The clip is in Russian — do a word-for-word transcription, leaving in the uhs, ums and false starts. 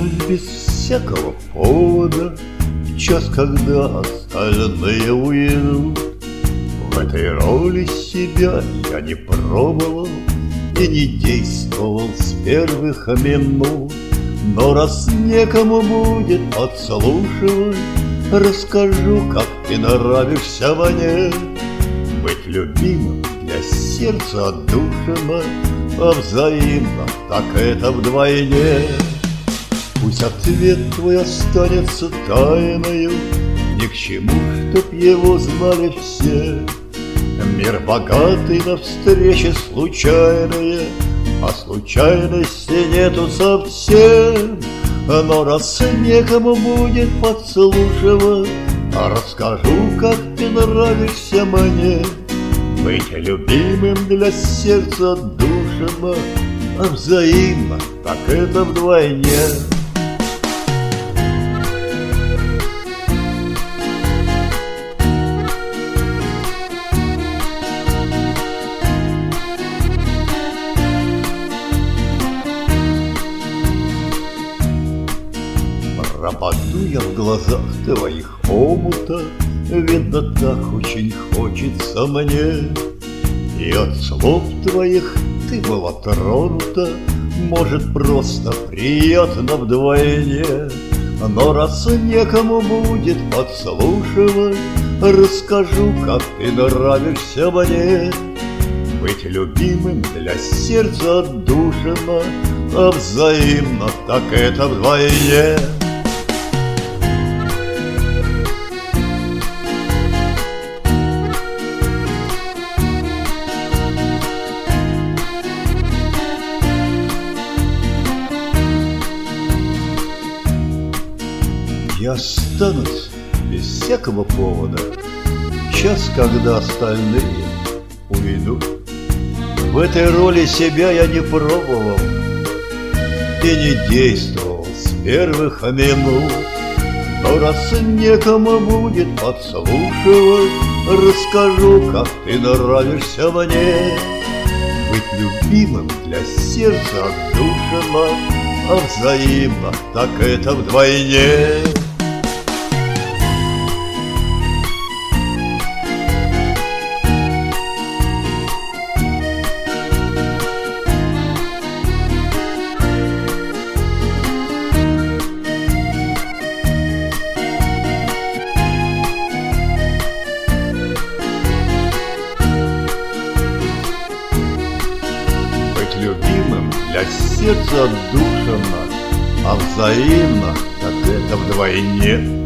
роль без всякого повода, в час, когда остальные уйдут. В этой роли себя я не пробовал и не действовал с первых минут. Но раз некому будет подслушивать, расскажу, как ты нравишься мне. Быть любимым для сердца отдушина, а взаимно так это вдвойне. Пусть ответ твой останется тайною, ни к чему, чтоб его знали все. Мир богатый на встречи случайные, а случайности нету совсем. Но раз некому будет подслушивать, расскажу, как ты нравишься мне. Быть любимым для сердца отдушина, а взаимно так это вдвойне. Пропаду я в глазах твоих омута, видно, так очень хочется мне. И от слов твоих ты была тронута, может, просто приятно вдвойне. Но раз некому будет подслушивать, расскажу, как ты нравишься мне. Быть любимым для сердца отдушина, а взаимно так это вдвойне. Я останусь без всякого повода, час, когда остальные уйдут. В этой роли себя я не пробовал и не действовал с первых минут. Но раз некому будет подслушивать, расскажу, как ты нравишься мне. Быть любимым для сердца отдушина, а взаимно так это вдвойне. Любимым для сердца отдушина, а взаимно так это вдвойне.